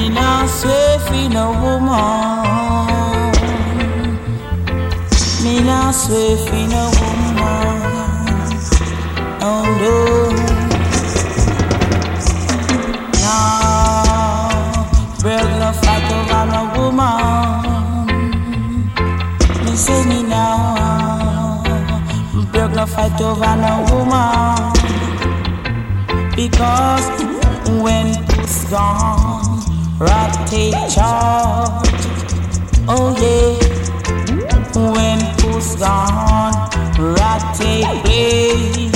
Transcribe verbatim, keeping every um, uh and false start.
Me not swear for no woman. Me not swear for no woman. Oh no. Nah, break no fight over no woman. Me say me now, break no fight over no woman. Because when puss gone, rat take charge. Oh yeah. When puss gone, rat take place.